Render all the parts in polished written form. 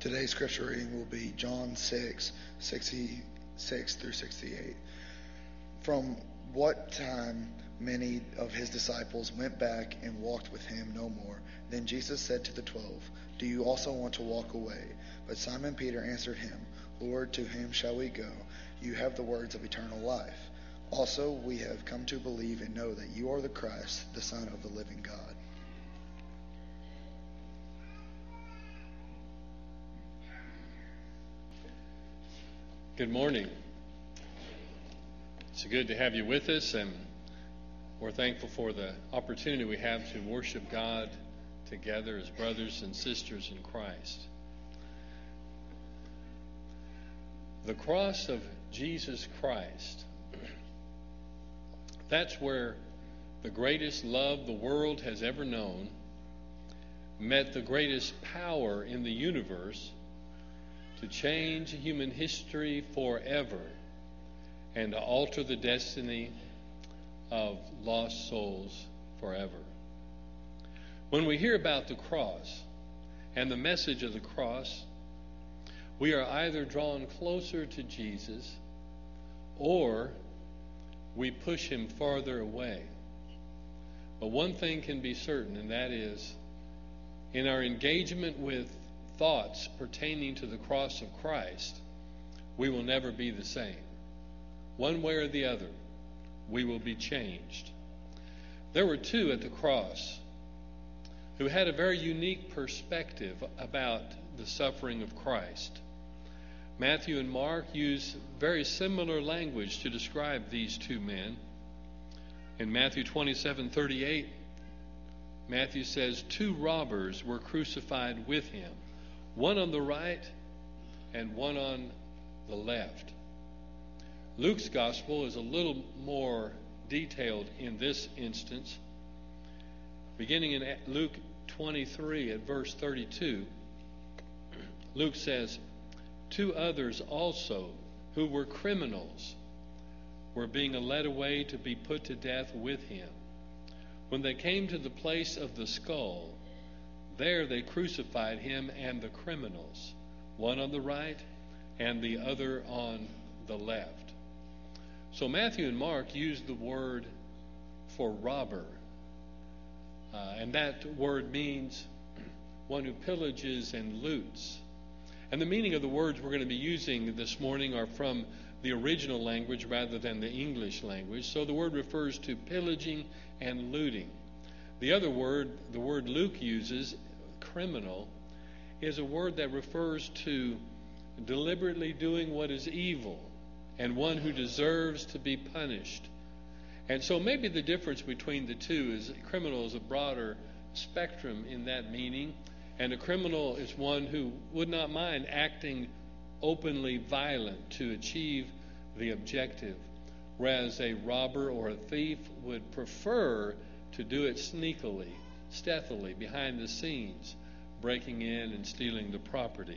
Today's scripture reading will be John 6:66 through 68. From what time many of his disciples went back and walked with him no more. Then Jesus said to the 12, "Do you also want to walk away?" But Simon Peter answered him, "Lord, to whom shall we go? You have the words of eternal life. Also, we have come to believe and know that you are the Christ, the Son of the living God." Good morning. It's good to have you with us, and we're thankful for the opportunity we have to worship God together as brothers and sisters in Christ. The cross of Jesus Christ, that's where the greatest love the world has ever known met the greatest power in the universe to change human history forever and to alter the destiny of lost souls forever. When we hear about the cross and the message of the cross, we are either drawn closer to Jesus or we push him farther away. But one thing can be certain, and that is, in our engagement with thoughts pertaining to the cross of Christ, we will never be the same. One way or the other, we will be changed. There were two at the cross who had a very unique perspective about the suffering of Christ. Matthew and Mark use very similar language to describe these two men. In Matthew 27:38, Matthew says, "Two robbers were crucified with him, one on the right and one on the left." Luke's gospel is a little more detailed in this instance. Beginning in Luke 23 at verse 32, Luke says, "Two others also, who were criminals, were being led away to be put to death with him. When they came to the place of the skull, there they crucified him and the criminals, one on the right and the other on the left." So Matthew and Mark used the word for robber. And that word means one who pillages and loots. And the meaning of the words we're going to be using this morning are from the original language rather than the English language. So the word refers to pillaging and looting. The other word, the word Luke uses, criminal, is a word that refers to deliberately doing what is evil and one who deserves to be punished. And so maybe the difference between the two is criminal is a broader spectrum in that meaning, and a criminal is one who would not mind acting openly violent to achieve the objective, whereas a robber or a thief would prefer to do it sneakily, stealthily, behind the scenes, breaking in and stealing the property.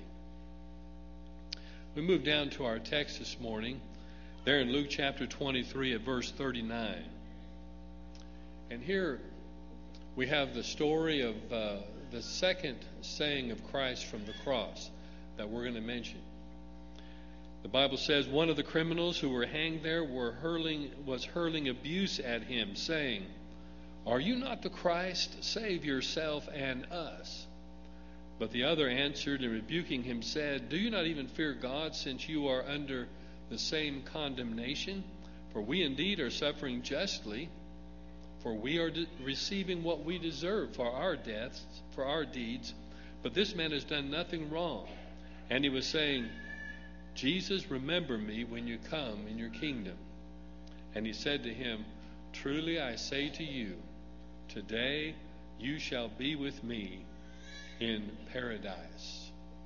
We move down to our text this morning, there in Luke chapter 23 at verse 39. And here we have the story of the second saying of Christ from the cross that we're going to mention. The Bible says, "One of the criminals who were hanged there was hurling abuse at him, saying, 'Are you not the Christ? Save yourself and us.' But the other answered and rebuking him said, 'Do you not even fear God, since you are under the same condemnation? For we indeed are suffering justly, for we are receiving what we deserve for our deeds. But this man has done nothing wrong.' And he was saying, 'Jesus, remember me when you come in your kingdom.' And he said to him, 'Truly I say to you, today you shall be with me in paradise.'"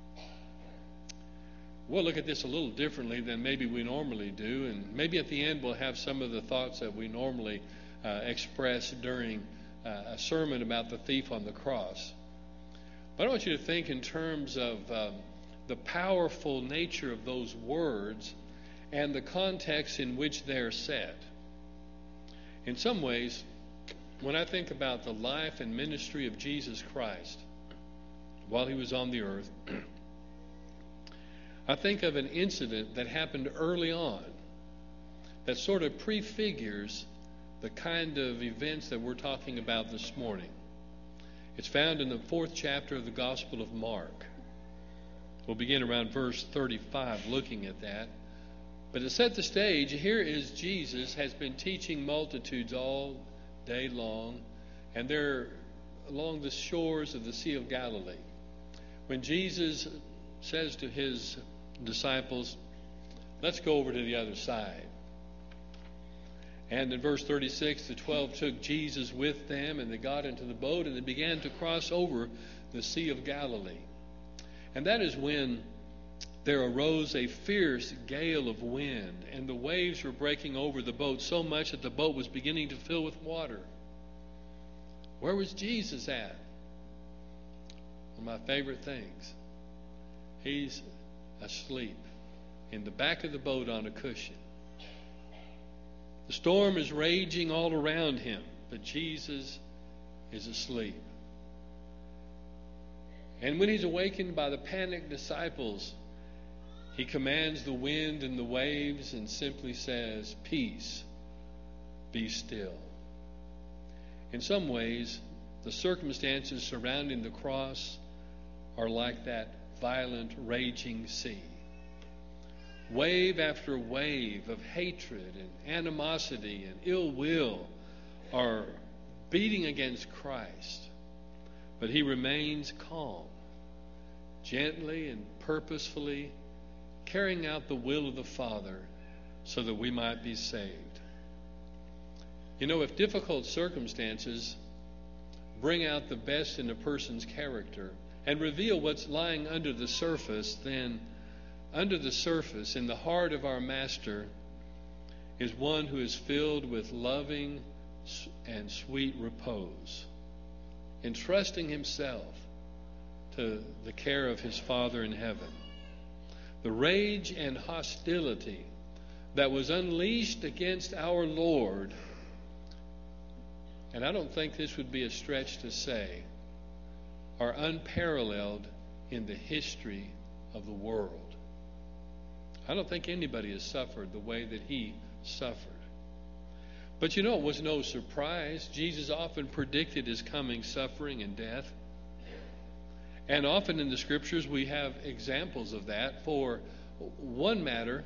We'll look at this a little differently than maybe we normally do, and maybe at the end we'll have some of the thoughts that we normally express during a sermon about the thief on the cross. But I want you to think in terms of the powerful nature of those words and the context in which they're said. In some ways, when I think about the life and ministry of Jesus Christ while he was on the earth, I think of an incident that happened early on that sort of prefigures the kind of events that we're talking about this morning. It's found in the 4th chapter of the Gospel of Mark. We'll begin around verse 35 looking at that. But to set the stage, here is Jesus has been teaching multitudes all day long, and they're along the shores of the Sea of Galilee. When Jesus says to his disciples, let's go over to the other side. And in verse 36, the 12 took Jesus with them, and they got into the boat, and they began to cross over the Sea of Galilee. And that is when there arose a fierce gale of wind, and the waves were breaking over the boat so much that the boat was beginning to fill with water. Where was Jesus at? One of my favorite things. He's asleep in the back of the boat on a cushion. The storm is raging all around him, but Jesus is asleep. And when he's awakened by the panicked disciples, he commands the wind and the waves and simply says, "Peace, be still." In some ways, the circumstances surrounding the cross are like that violent, raging sea. Wave after wave of hatred and animosity and ill will are beating against Christ. But he remains calm, gently and purposefully carrying out the will of the Father so that we might be saved. You know, if difficult circumstances bring out the best in a person's character and reveal what's lying under the surface, then under the surface, in the heart of our Master, is one who is filled with loving and sweet repose, entrusting himself to the care of his Father in heaven. The rage and hostility that was unleashed against our Lord, and I don't think this would be a stretch to say, are unparalleled in the history of the world. I don't think anybody has suffered the way that he suffered. But you know, it was no surprise. Jesus often predicted his coming suffering and death. And often in the scriptures we have examples of that. For one matter,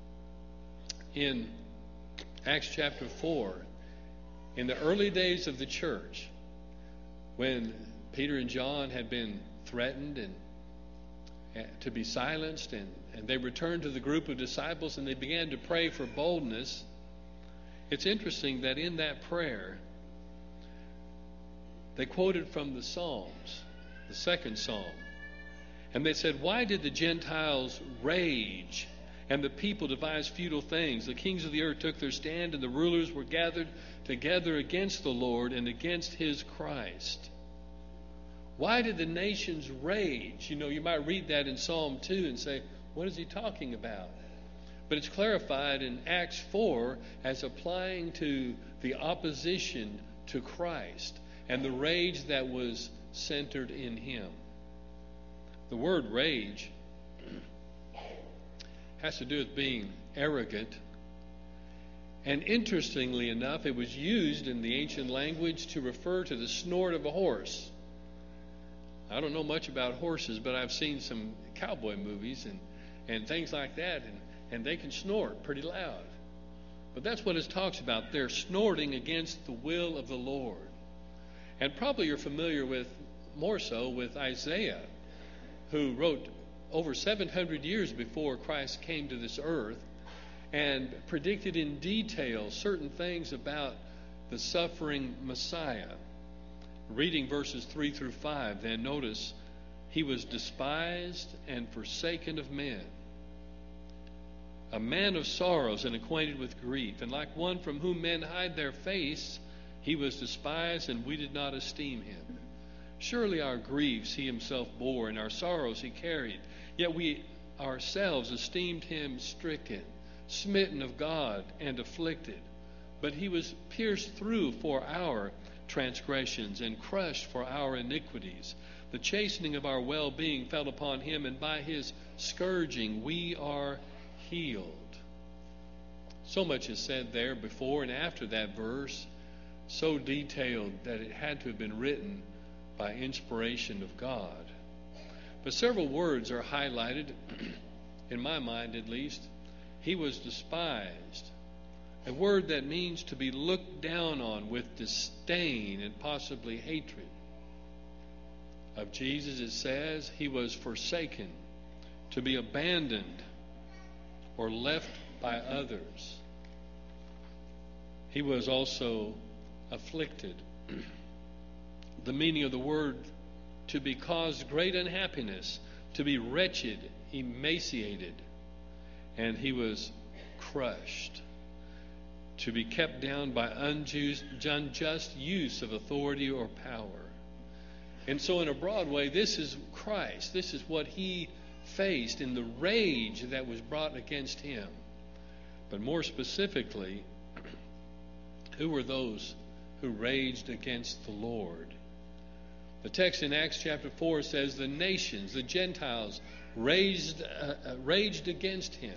in Acts chapter 4, in the early days of the church, when Peter and John had been threatened and to be silenced, and they returned to the group of disciples and they began to pray for boldness. It's interesting that in that prayer they quoted from the Psalms, the 2nd Psalm, and they said, "Why did the Gentiles rage and the people devise futile things? The kings of the earth took their stand, and the rulers were gathered together against the Lord and against his Christ." Why did the nations rage? You know, you might read that in Psalm 2 and say, what is he talking about? But it's clarified in Acts 4 as applying to the opposition to Christ and the rage that was centered in him. The word rage has to do with being arrogant. And interestingly enough, it was used in the ancient language to refer to the snort of a horse. I don't know much about horses, but I've seen some cowboy movies and things like that, and they can snort pretty loud. But that's what it talks about. They're snorting against the will of the Lord. And probably you're familiar with, more so, with Isaiah, who wrote over 700 years before Christ came to this earth and predicted in detail certain things about the suffering Messiah. Reading verses 3 through 5, then notice, he was despised and forsaken of men, a man of sorrows and acquainted with grief, and like one from whom men hide their face, he was despised, and we did not esteem him. Surely our griefs he himself bore, and our sorrows he carried. Yet we ourselves esteemed him stricken, smitten of God, and afflicted. but he was pierced through for our transgressions and crushed for our iniquities. The chastening of our well-being fell upon him, and by his scourging we are healed. So much is said there before and after that verse, so detailed that it had to have been written by inspiration of God. But several words are highlighted, in my mind at least. He was despised, a word that means to be looked down on with disdain and possibly hatred. Of Jesus it says he was forsaken, to be abandoned or left by others. He was also afflicted. The meaning of the word, to be caused great unhappiness, to be wretched, emaciated, and he was crushed, to be kept down by unjust use of authority or power. And so in a broad way, this is Christ. This is what he faced in the rage that was brought against him. But more specifically, who were those who raged against the Lord? The text in Acts chapter 4 says the nations, the Gentiles, raged against him.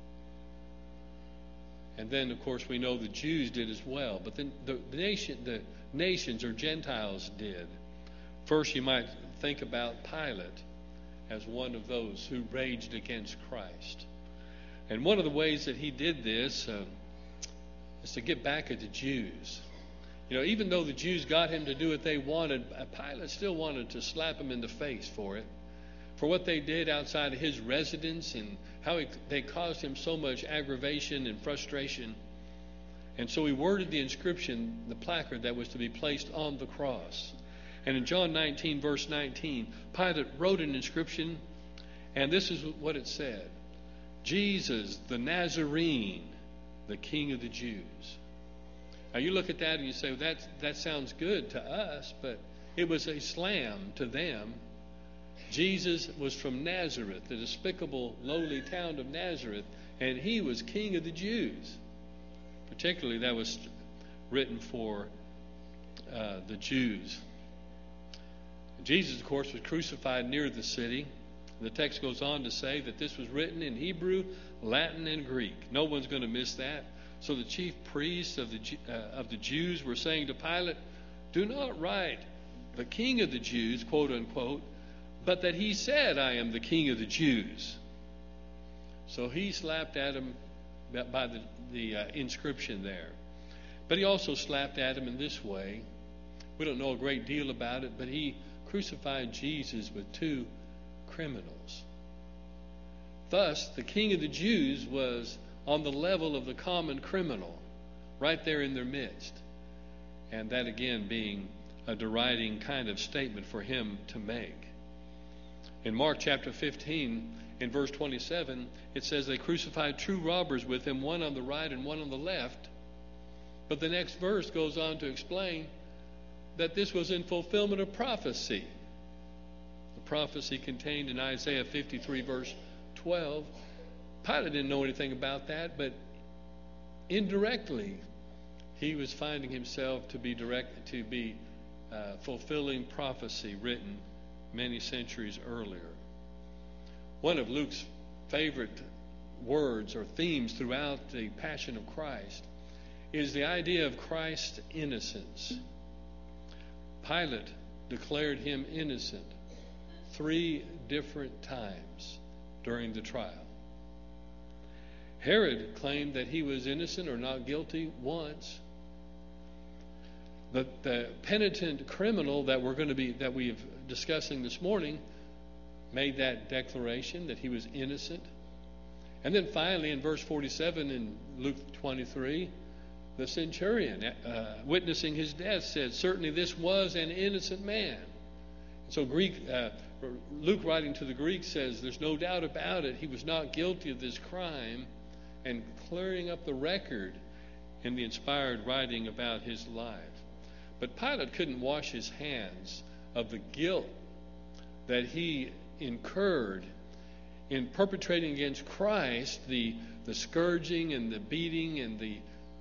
And then, of course, we know the Jews did as well. But then the nations or Gentiles did. First, you might think about Pilate as one of those who raged against Christ. And one of the ways that he did this is to get back at the Jews. You know, even though the Jews got him to do what they wanted, Pilate still wanted to slap him in the face for it, for what they did outside of his residence and how they caused him so much aggravation and frustration. And so he worded the inscription, the placard that was to be placed on the cross. And in John 19, verse 19, Pilate wrote an inscription, and this is what it said: Jesus, the Nazarene, the King of the Jews. Now you look at that and you say, well, that sounds good to us, but it was a slam to them. Jesus was from Nazareth, the despicable, lowly town of Nazareth, and he was King of the Jews. Particularly, that was written for the Jews. Jesus, of course, was crucified near the city. The text goes on to say that this was written in Hebrew, Latin, and Greek. No one's going to miss that. So the chief priests of the Jews were saying to Pilate, do not write the King of the Jews, quote unquote, but that he said, I am the King of the Jews. So he slapped at him by the inscription there. But he also slapped at him in this way. We don't know a great deal about it, but he crucified Jesus with two criminals. Thus, the King of the Jews was on the level of the common criminal, right there in their midst. And that again being a deriding kind of statement for him to make. In Mark chapter 15, in verse 27, it says they crucified two robbers with him, one on the right and one on the left. But the next verse goes on to explain that this was in fulfillment of prophecy. The prophecy contained in Isaiah 53, verse 12. Pilate didn't know anything about that, but indirectly, he was finding himself to be fulfilling prophecy written many centuries earlier. One of Luke's favorite words or themes throughout the Passion of Christ is the idea of Christ's innocence. Pilate declared him innocent 3 different times during the trial. Herod claimed that he was innocent or not guilty once. The penitent criminal that we are discussing this morning made that declaration that he was innocent. And then finally in verse 47 in Luke 23, the centurion witnessing his death said, certainly this was an innocent man. So Luke writing to the Greeks says there's no doubt about it, he was not guilty of this crime, and clearing up the record in the inspired writing about his life. But Pilate couldn't wash his hands of the guilt that he incurred in perpetrating against Christ the scourging and the beating and the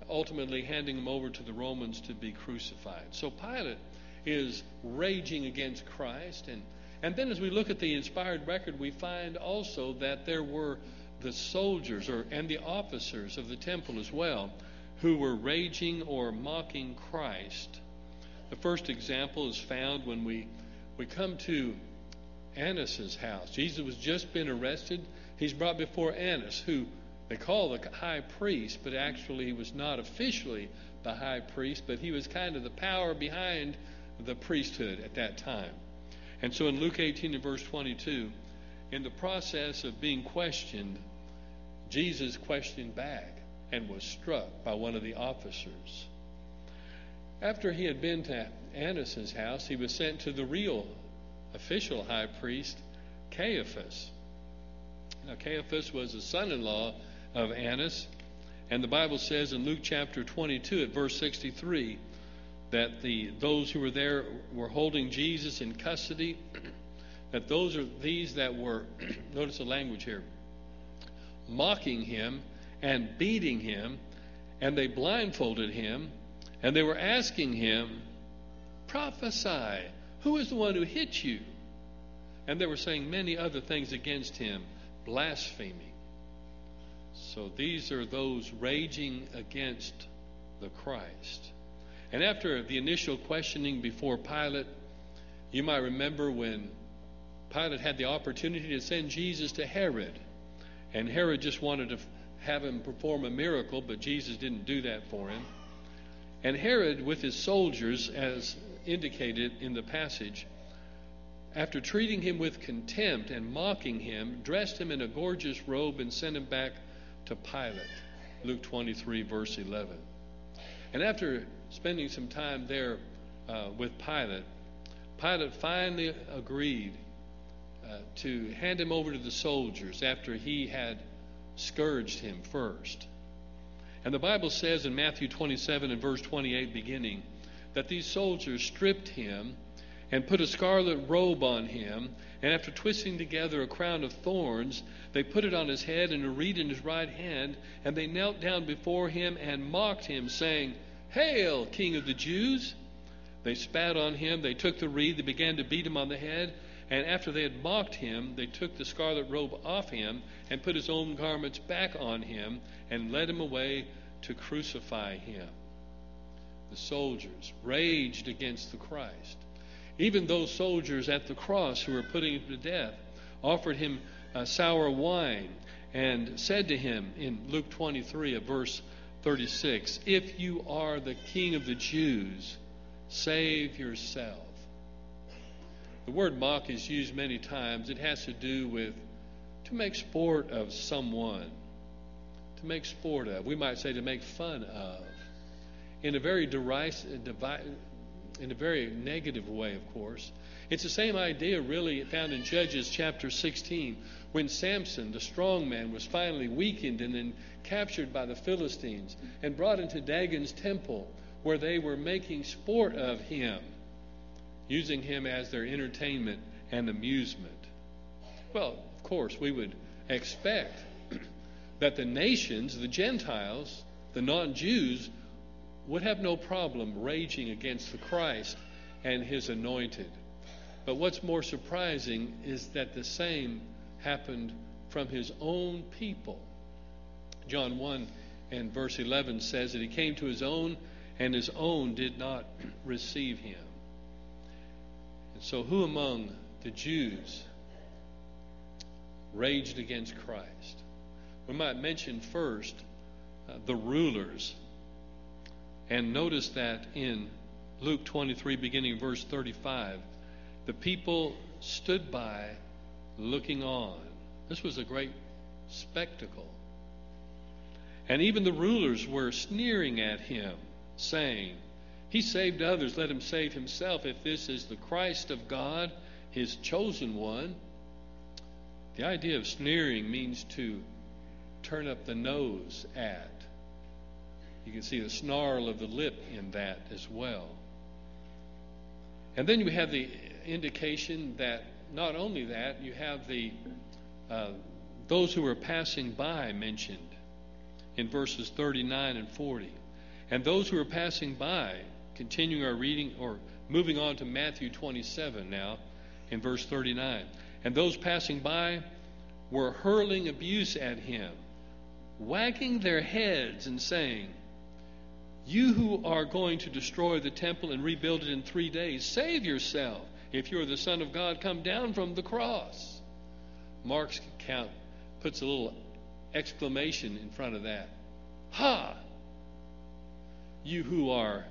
ultimately handing him over to the Romans to be crucified. So Pilate is raging against Christ. And then as we look at the inspired record, we find also that there were the soldiers and the officers of the temple as well who were raging or mocking Christ. The first example is found when we come to Annas' house. Jesus was just been arrested. He's brought before Annas, who they call the high priest, but actually he was not officially the high priest, but he was kind of the power behind the priesthood at that time. And so in Luke 18 and verse 22, in the process of being questioned, Jesus questioned back and was struck by one of the officers. After he had been to Annas' house, he was sent to the real official high priest, Caiaphas. Now, Caiaphas was the son-in-law of Annas, and the Bible says in Luke chapter 22 at verse 63 that those who were there were holding Jesus in custody, that those are these that were, notice the language here, mocking him and beating him, and they blindfolded him, and they were asking him, prophesy, who is the one who hit you? And they were saying many other things against him, blaspheming. So these are those raging against the Christ. And after the initial questioning before Pilate, you might remember when Pilate had the opportunity to send Jesus to Herod. And Herod just wanted to have him perform a miracle, but Jesus didn't do that for him. And Herod, with his soldiers, as indicated in the passage, after treating him with contempt and mocking him, dressed him in a gorgeous robe and sent him back to Pilate. Luke 23, verse 11. And after spending some time there with Pilate, Pilate finally agreed to hand him over to the soldiers after he had scourged him first. And the Bible says in Matthew 27 and verse 28 beginning, that these soldiers stripped him and put a scarlet robe on him, and after twisting together a crown of thorns, they put it on his head and a reed in his right hand, and they knelt down before him and mocked him, saying, Hail, King of the Jews! They spat on him, they took the reed, they began to beat him on the head, and after they had mocked him, they took the scarlet robe off him and put his own garments back on him and led him away to crucify him. The soldiers raged against the Christ. Even those soldiers at the cross who were putting him to death offered him sour wine and said to him in Luke 23 at verse 36, If you are the King of the Jews, save yourself. The word mock is used many times. It has to do with to make sport of someone. To make sport of. We might say to make fun of. In a very in a very negative way, of course. It's the same idea really found in Judges chapter 16 when Samson, the strong man, was finally weakened and then captured by the Philistines and brought into Dagon's temple where they were making sport of him, using him as their entertainment and amusement. Well, of course, we would expect that the nations, the Gentiles, the non-Jews, would have no problem raging against the Christ and his anointed. But what's more surprising is that the same happened from his own people. John 1 and verse 11 says that he came to his own, and his own did not receive him. And so who among the Jews raged against Christ? We might mention first the rulers. And notice that in Luke 23, beginning verse 35, the people stood by looking on. This was a great spectacle. And even the rulers were sneering at him, saying, He saved others, let him save himself if this is the Christ of God, his chosen one. The idea of sneering means to turn up the nose at. You can see the snarl of the lip in that as well. And then you have the indication that not only that, you have those who were passing by mentioned in verses 39 and 40. And those who were passing by, continuing our reading, or moving on to Matthew 27 now, in verse 39. And those passing by were hurling abuse at him, wagging their heads and saying, "You who are going to destroy the temple and rebuild it in 3 days, save yourself. If you are the Son of God, come down from the cross." Mark's account puts a little exclamation in front of that. Ha! You who are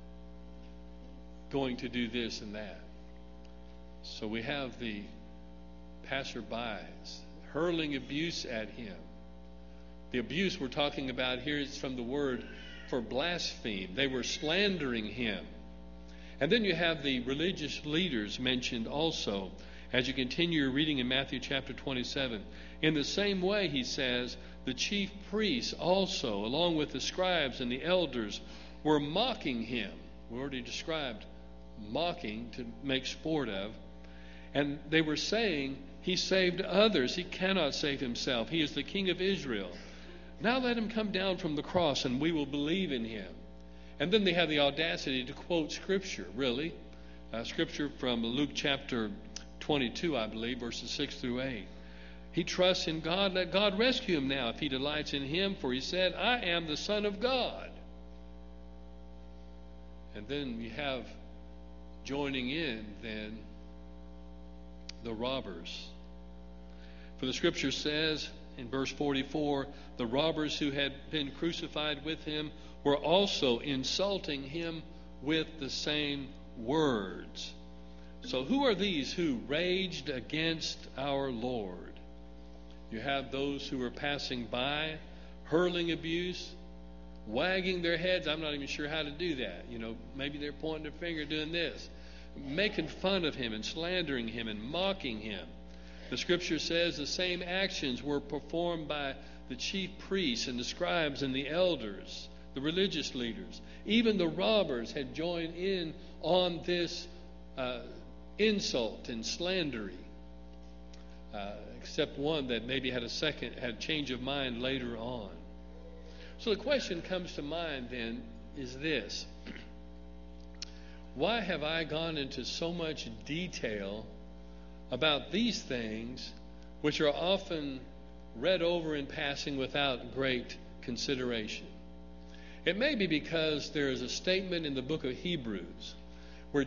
going to do this and that. So we have the passerbys hurling abuse at him. The abuse we're talking about here is from the word for blaspheme. They were slandering him. And then you have the religious leaders mentioned also as you continue your reading in Matthew chapter 27. In the same way, he says, the chief priests also, along with the scribes and the elders, were mocking him. We already described mocking, to make sport of. And they were saying, he saved others. He cannot save himself. He is the King of Israel. Now let him come down from the cross and we will believe in him. And then they have the audacity to quote Scripture, really. Scripture from Luke chapter 22, I believe, verses 6 through 8. He trusts in God. Let God rescue him now if he delights in him. For he said, I am the Son of God. And then you have joining in then the robbers. For the Scripture says in verse 44, the robbers who had been crucified with him were also insulting him with the same words. So who are these who raged against our Lord? You have those who were passing by, hurling abuse, wagging their heads. I'm not even sure how to do that. Maybe they're pointing their finger doing this, making fun of him and slandering him and mocking him. The Scripture says the same actions were performed by the chief priests and the scribes and the elders, the religious leaders. Even the robbers had joined in on this insult and slandering, except one that maybe had change of mind later on. So the question comes to mind then is this: why have I gone into so much detail about these things which are often read over in passing without great consideration? It may be because there is a statement in the book of Hebrews where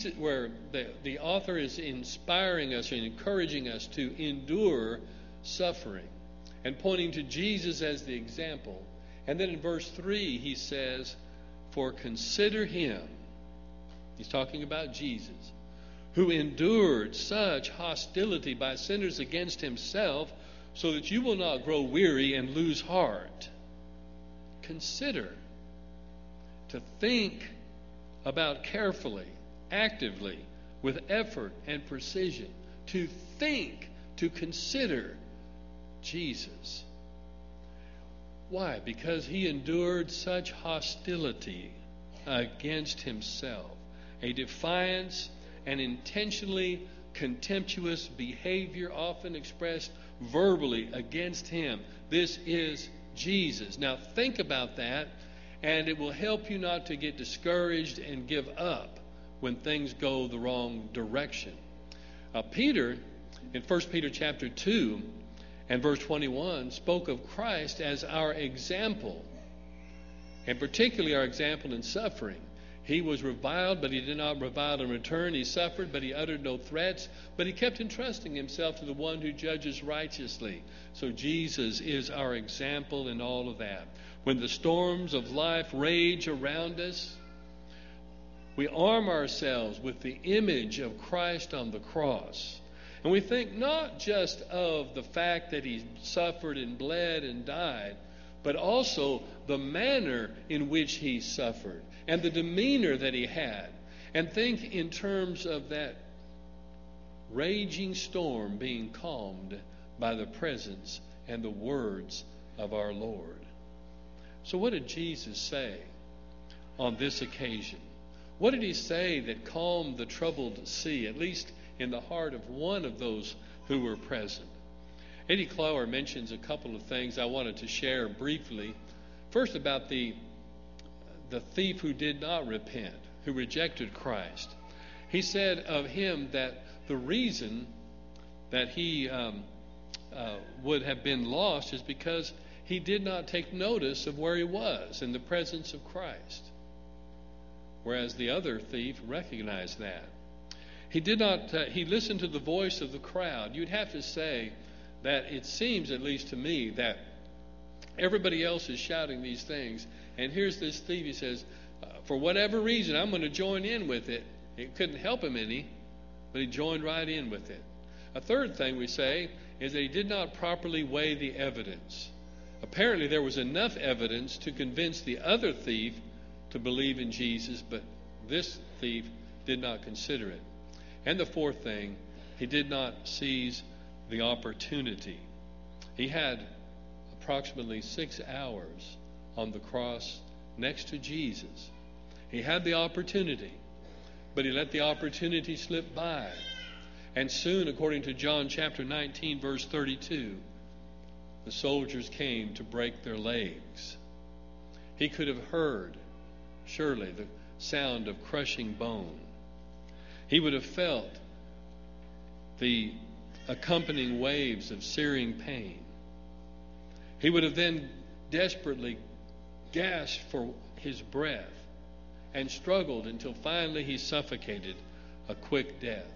the author is inspiring us and encouraging us to endure suffering and pointing to Jesus as the example. And then in verse 3 he says, for consider him, he's talking about Jesus, who endured such hostility by sinners against himself, so that you will not grow weary and lose heart. Consider, to think about carefully, actively, with effort and precision, to think, to consider Jesus. Why? Because he endured such hostility against himself, a defiance and intentionally contemptuous behavior often expressed verbally against him. This is Jesus. Now think about that, and it will help you not to get discouraged and give up when things go the wrong direction. Peter, in 1 Peter chapter 2 and verse 21, spoke of Christ as our example, and particularly our example in suffering. He was reviled, but he did not revile in return. He suffered, but he uttered no threats. But he kept entrusting himself to the one who judges righteously. So Jesus is our example in all of that. When the storms of life rage around us, we arm ourselves with the image of Christ on the cross. And we think not just of the fact that he suffered and bled and died, but also the manner in which he suffered and the demeanor that he had. And think in terms of that raging storm being calmed by the presence and the words of our Lord. So what did Jesus say on this occasion? What did he say that calmed the troubled sea, at least in the heart of one of those who were present? Eddie Clower mentions a couple of things I wanted to share briefly. First, about the the thief who did not repent, who rejected Christ. He said of him that the reason that he would have been lost is because he did not take notice of where he was in the presence of Christ. Whereas the other thief recognized that. He did not, he listened to the voice of the crowd. You'd have to say that it seems, at least to me, that everybody else is shouting these things. And here's this thief, he says, for whatever reason, I'm going to join in with it. It couldn't help him any, but he joined right in with it. A third thing we say is that he did not properly weigh the evidence. Apparently there was enough evidence to convince the other thief to believe in Jesus, but this thief did not consider it. And the fourth thing, he did not seize the opportunity. He had approximately 6 hours on the cross next to Jesus. He had the opportunity, but he let the opportunity slip by. And soon, according to John chapter 19, verse 32, the soldiers came to break their legs. He could have heard, surely, the sound of crushing bone. He would have felt the accompanying waves of searing pain. He would have then desperately gasped for his breath and struggled until finally he suffocated a quick death.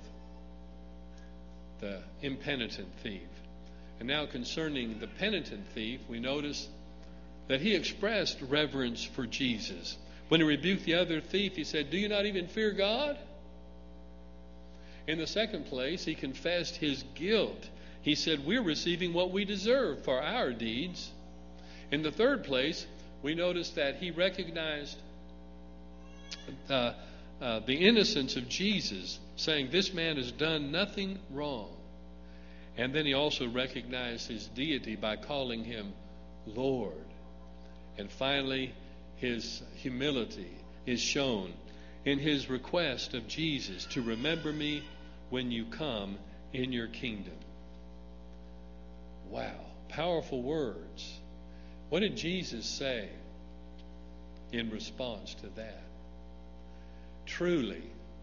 The impenitent thief. And now concerning the penitent thief, we notice that he expressed reverence for Jesus. When he rebuked the other thief, he said, "Do you not even fear God?" In the second place, he confessed his guilt. He said, "We're receiving what we deserve for our deeds." In the third place, we notice that he recognized the innocence of Jesus, saying, "This man has done nothing wrong." And then he also recognized his deity by calling him Lord. And finally, his humility is shown in his request of Jesus to remember me when you come in your kingdom. Wow, powerful words. What did Jesus say in response to that? Truly,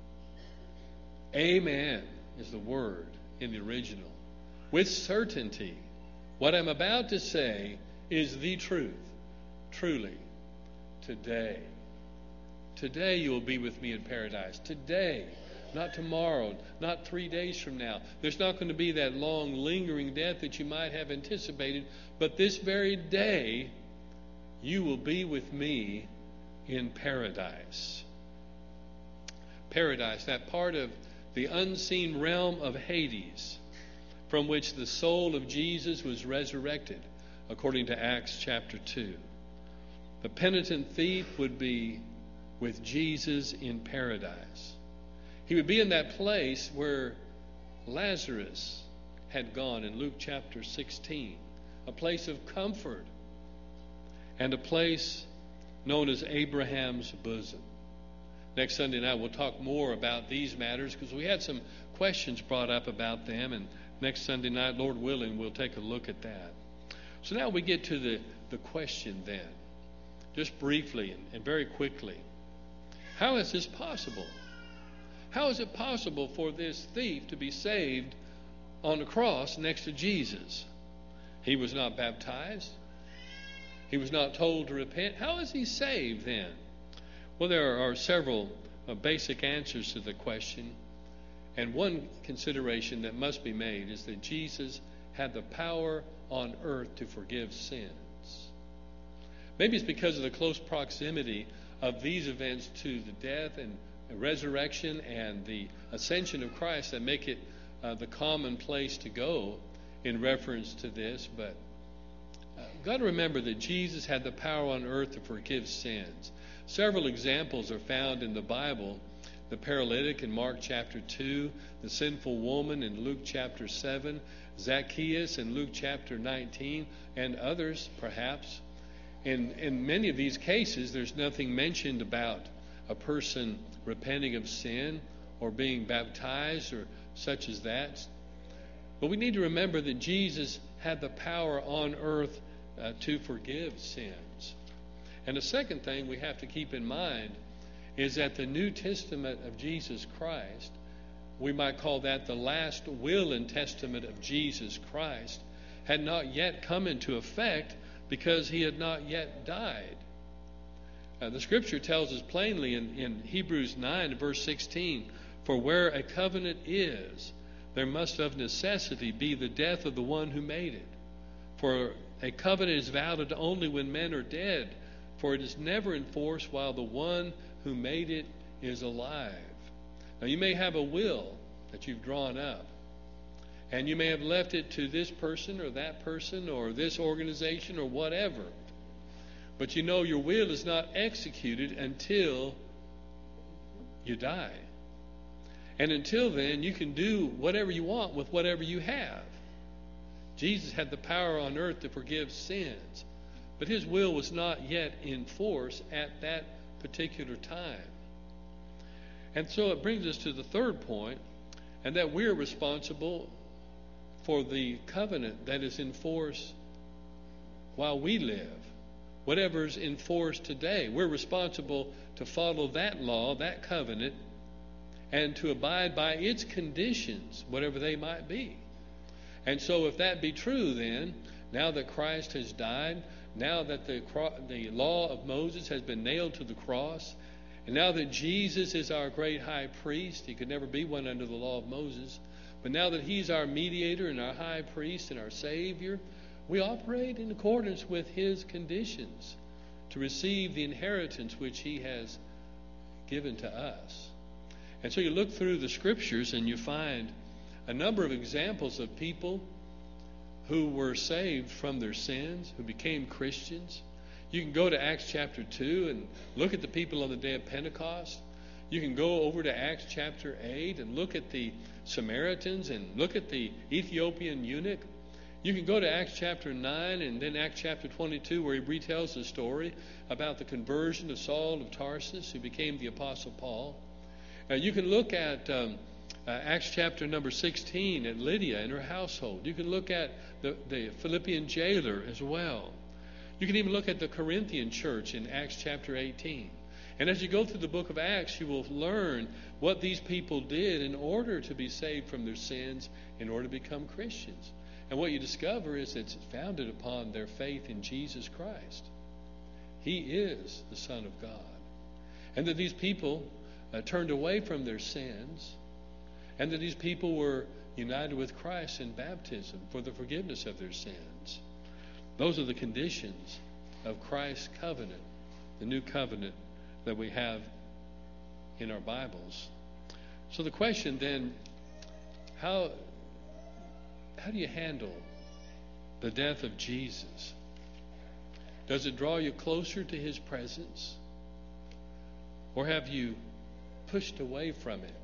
amen is the word in the original. With certainty, what I'm about to say is the truth. Truly, today you will be with me in paradise. Today, not tomorrow, not 3 days from now. There's not going to be that long, lingering death that you might have anticipated, but this very day, you will be with me in paradise. Paradise, that part of the unseen realm of Hades, from which the soul of Jesus was resurrected, according to Acts chapter 2. The penitent thief would be with Jesus in paradise. He would be in that place where Lazarus had gone in Luke chapter 16, a place of comfort, and a place known as Abraham's bosom. Next Sunday night we'll talk more about these matters because we had some questions brought up about them, and next Sunday night, Lord willing, we'll take a look at that. So now we get to the question then, just briefly and very quickly. How is this possible? How is it possible for this thief to be saved on the cross next to Jesus? He was not baptized. He was not told to repent. How is he saved then? Well, there are several basic answers to the question. And one consideration that must be made is that Jesus had the power on earth to forgive sins. Maybe it's because of the close proximity of these events to the death and resurrection and the ascension of Christ that make it the common place to go in reference to this. But you've got to remember that Jesus had the power on earth to forgive sins. Several examples are found in the Bible. The paralytic in Mark chapter 2, the sinful woman in Luke chapter 7, Zacchaeus in Luke chapter 19, and others perhaps. In many of these cases, there's nothing mentioned about a person repenting of sin or being baptized or such as that. But we need to remember that Jesus had the power on earth to forgive sins. And the second thing we have to keep in mind is that the New Testament of Jesus Christ, we might call that the last will and testament of Jesus Christ, had not yet come into effect because he had not yet died. The scripture tells us plainly in Hebrews 9 verse 16, for where a covenant is, there must of necessity be the death of the one who made it. For a covenant is valid only when men are dead, for it is never enforced while the one who made it is alive. Now you may have a will that you've drawn up, and you may have left it to this person or that person or this organization or whatever. But you know your will is not executed until you die. And until then, you can do whatever you want with whatever you have. Jesus had the power on earth to forgive sins, but his will was not yet in force at that particular time. And so it brings us to the third point, and that we're responsible for the covenant that is in force while we live. Whatever's in force today, we're responsible to follow that law, that covenant, and to abide by its conditions, whatever they might be. And so if that be true, then, now that Christ has died, now that the law of Moses has been nailed to the cross, and now that Jesus is our great high priest, he could never be one under the law of Moses, but now that he's our mediator and our high priest and our Savior, we operate in accordance with his conditions to receive the inheritance which he has given to us. And so you look through the scriptures and you find a number of examples of people who were saved from their sins, who became Christians. You can go to Acts chapter 2 and look at the people on the day of Pentecost. You can go over to Acts chapter 8 and look at the Samaritans and look at the Ethiopian eunuch. You can go to Acts chapter 9 and then Acts chapter 22, where he retells the story about the conversion of Saul of Tarsus, who became the Apostle Paul. You can look at Acts chapter number 16 at Lydia and her household. You can look at the Philippian jailer as well. You can even look at the Corinthian church in Acts chapter 18. And as you go through the book of Acts, you will learn what these people did in order to be saved from their sins, in order to become Christians. And what you discover is it's founded upon their faith in Jesus Christ. He is the Son of God. And that these people turned away from their sins, and that these people were united with Christ in baptism for the forgiveness of their sins. Those are the conditions of Christ's covenant, the new covenant that we have in our Bibles. So the question then, how do you handle the death of Jesus? Does it draw you closer to his presence? Or have you pushed away from it?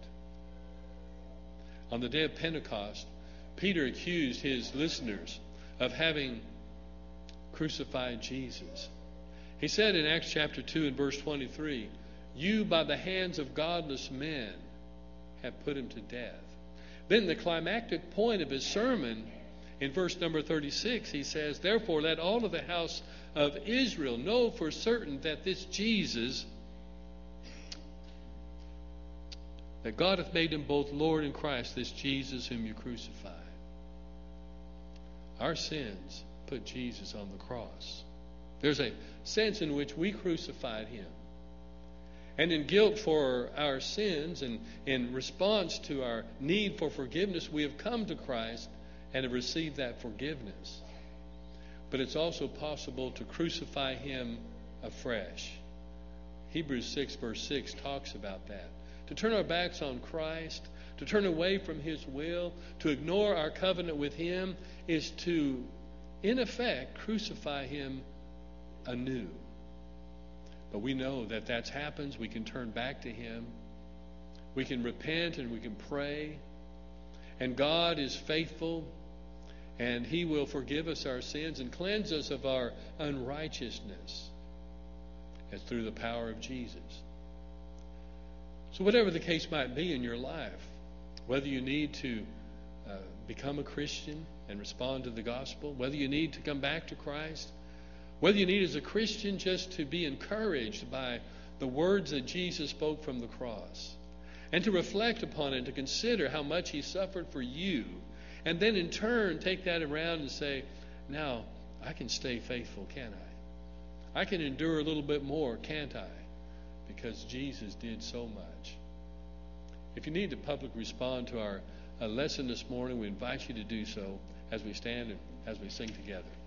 On the day of Pentecost, Peter accused his listeners of having crucified Jesus. He said in Acts chapter 2 and verse 23, you by the hands of godless men have put him to death. Then the climactic point of his sermon in verse number 36, he says, therefore let all of the house of Israel know for certain that this Jesus, that God hath made him both Lord and Christ, this Jesus whom you crucified. Our sins put Jesus on the cross. There's a sense in which we crucified him. And in guilt for our sins and in response to our need for forgiveness, we have come to Christ and have received that forgiveness. But it's also possible to crucify him afresh. Hebrews 6 verse 6 talks about that. To turn our backs on Christ, to turn away from his will, to ignore our covenant with him, is to, in effect, crucify him anew. But we know that happens. We can turn back to him. We can repent and we can pray. And God is faithful, and he will forgive us our sins and cleanse us of our unrighteousness. It's through the power of Jesus. So whatever the case might be in your life, whether you need to become a Christian and respond to the gospel, whether you need to come back to Christ, Whether you need as a Christian just to be encouraged by the words that Jesus spoke from the cross, and to reflect upon it, to consider how much he suffered for you, and then in turn take that around and say, now I can stay faithful, can't I? I can endure a little bit more, can't I? Because Jesus did so much. If you need to publicly respond to our lesson this morning, we invite you to do so as we stand and as we sing together.